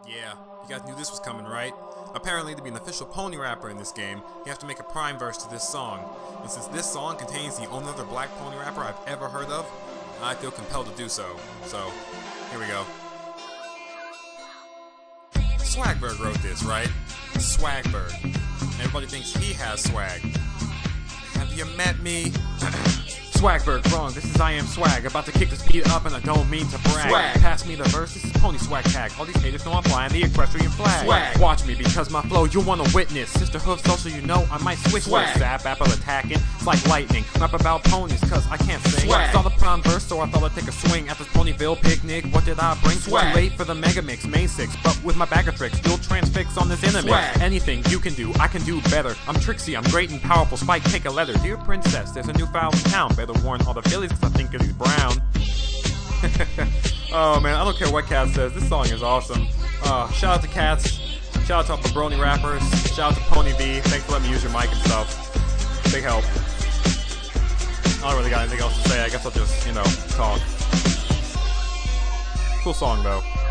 Yeah, you guys knew this was coming, right? Apparently, to be an official pony rapper in this game, you have to make a prime verse to this song. And since this song contains the only other black pony rapper I've ever heard of, I feel compelled to do so. So, here we go. Swagberg wrote this, right? Swagberg. Everybody thinks he has swag. Have you met me? Swagberg, wrong, this is I Am Swag. About to kick this beat up and I don't mean to brag. Swag. Pass me the verse, this is Pony Swag Tag. All these haters know I'm flying the equestrian flag. Swag. Watch me because my flow you'll wanna witness. Sister Hoofs also you know I might switch. Swag. Zap, apple attacking, it's like lightning. Rap about ponies cause I can't sing. Swag. Saw the prime verse so I thought I'd take a swing at this Ponyville picnic. What did I bring? Swag. Too late for the Mega Mix, main 6. But with my bag of tricks, you'll transfix on this enemy. Swag. Anything you can do, I can do better. I'm tricksy, I'm great and powerful, Spike take a letter. Dear princess, there's a new foul in town. Better warn all the fillies cause I think he's brown. Oh man, I don't care what Cat says, this song is awesome. Shout out to Cats, shout out to all the brony rappers, shout out to Pony V, thanks for letting me use your mic and stuff. Big help. I don't really got anything else to say, I guess I'll just, talk. Cool song though.